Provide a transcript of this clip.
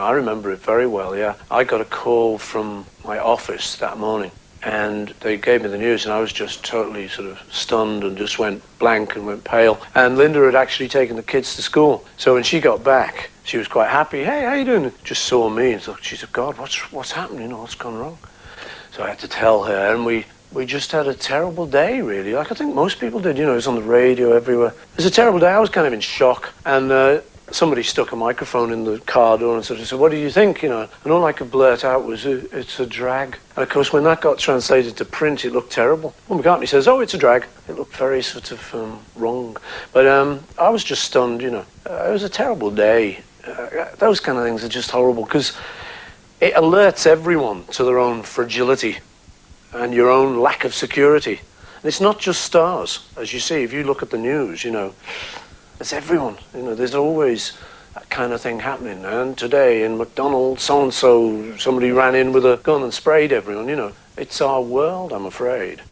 I remember it very well, yeah. I got a call from my office that morning, and they gave me the news, and I was just totally sort of stunned and just went blank and went pale. And Linda had actually taken the kids to school. So when she got back, she was quite happy. Hey, how you doing? Just saw me and thought, she said, God, what's happened? You know, what's gone wrong? So I had to tell her, and we just had a terrible day, really. Like I think most people did, you know, it was on the radio everywhere. It was a terrible day. I was kind of in shock. And somebody stuck a microphone in the car door and sort of said, what do you think, you know? And all I could blurt out was, it's a drag. And of course, when that got translated to print, it looked terrible. Paul McCartney says, oh, it's a drag. It looked very sort of wrong. But I was just stunned, you know. It was a terrible day. Those kind of things are just horrible because it alerts everyone to their own fragility and your own lack of security. And it's not just stars, as you see, if you look at the news, you know, it's everyone. You know, there's always that kind of thing happening. And today in McDonald's, so-and-so, somebody ran in with a gun and sprayed everyone, you know. It's our world, I'm afraid.